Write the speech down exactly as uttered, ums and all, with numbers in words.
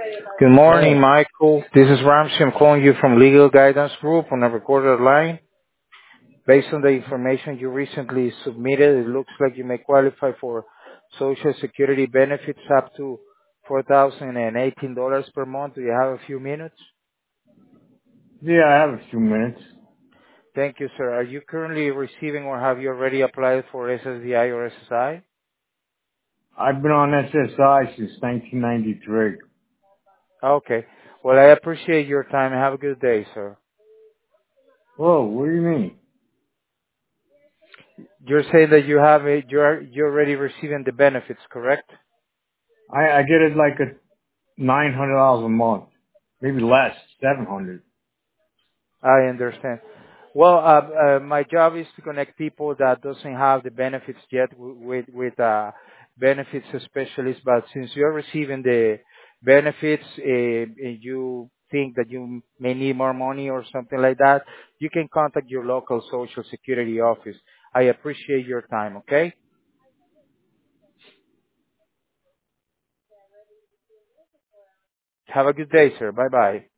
Good morning, Hello. Michael. This is Ramsey. I'm calling you from Legal Guidance Group on a recorded line. Based on the information you recently submitted, it looks like you may qualify for Social Security benefits up to four thousand eighteen dollars per month. Do you have a few minutes? Yeah, I have a few minutes. Thank you, sir. Are you currently receiving or have you already applied for S S D I or S S I? I've been on S S I since nineteen ninety-three. Okay. Well, I appreciate your time. Have a good day, sir. Whoa, what do you mean? You're saying that you have a, you're, you're already receiving the benefits, correct? I, I get it like a nine hundred dollars a month, maybe less, seven hundred. I understand. Well, uh, uh, my job is to connect people that doesn't have the benefits yet w- with with uh, benefits specialists. But since you're receiving the benefits, uh, and you think that you may need more money or something like that, you can contact your local Social Security office. I appreciate your time. Okay. Have a good day, sir. Bye bye.